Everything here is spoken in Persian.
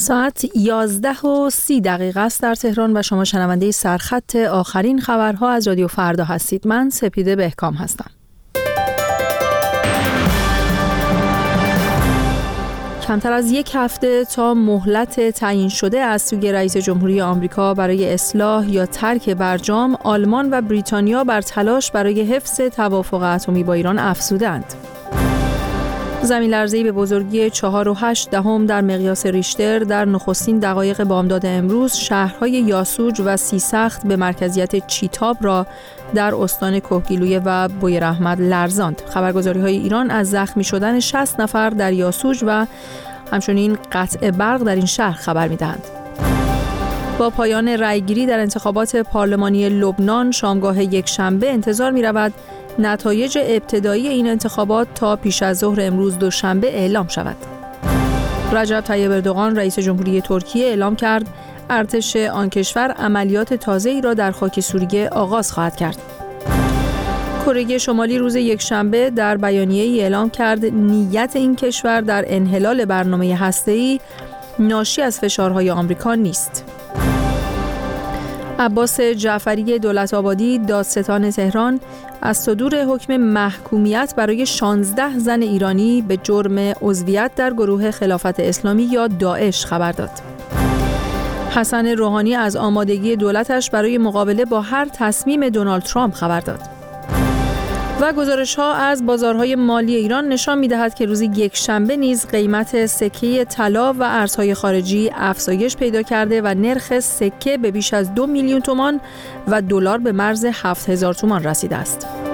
ساعت 11:30 است در تهران و شما شنونده سرخط آخرین خبرها از رادیو فردا هستید. من سپیده بهکام هستم. کمتر از یک هفته تا مهلت تعیین شده از سوی رئیس جمهوری آمریکا برای اصلاح یا ترک برجام، آلمان و بریتانیا بر تلاش برای حفظ توافق اتمی با ایران افزودند. زمین‌لرزه‌ای به بزرگی 4.8 در مقیاس ریشتر در نخستین دقایق بامداد امروز شهرهای یاسوج و سیسخت به مرکزیت چیتاب را در استان کهگیلویه و بویراحمد لرزاند. خبرگزاری‌های ایران از زخمی شدن 60 نفر در یاسوج و همچنین قطع برق در این شهر خبر می‌دهند. با پایان رأیگیری در انتخابات پارلمانی لبنان شامگاه یکشنبه انتظار می‌رود نتایج ابتدایی این انتخابات تا پیش از ظهر امروز دوشنبه اعلام شود. رجب طیب اردوغان رئیس جمهوری ترکیه اعلام کرد ارتش آن کشور عملیات تازه‌ای را در خاک سوریه آغاز خواهد کرد. کره شمالی روز یکشنبه در بیانیه‌ای اعلام کرد نیت این کشور در انحلال برنامه هسته‌ای ناشی از فشارهای آمریکا نیست. عباس جعفری دولت‌آبادی دادستان تهران از صدور حکم محکومیت برای 16 زن ایرانی به جرم عضویت در گروه خلافت اسلامی یا داعش خبر داد. حسن روحانی از آمادگی دولتش برای مقابله با هر تصمیم دونالد ترامپ خبر داد. و گزارش‌ها از بازارهای مالی ایران نشان می‌دهد که روز یکشنبه نیز قیمت سکه طلا و ارزهای خارجی افزایش پیدا کرده و نرخ سکه به بیش از 2 میلیون تومان و دلار به مرز 7000 تومان رسیده است.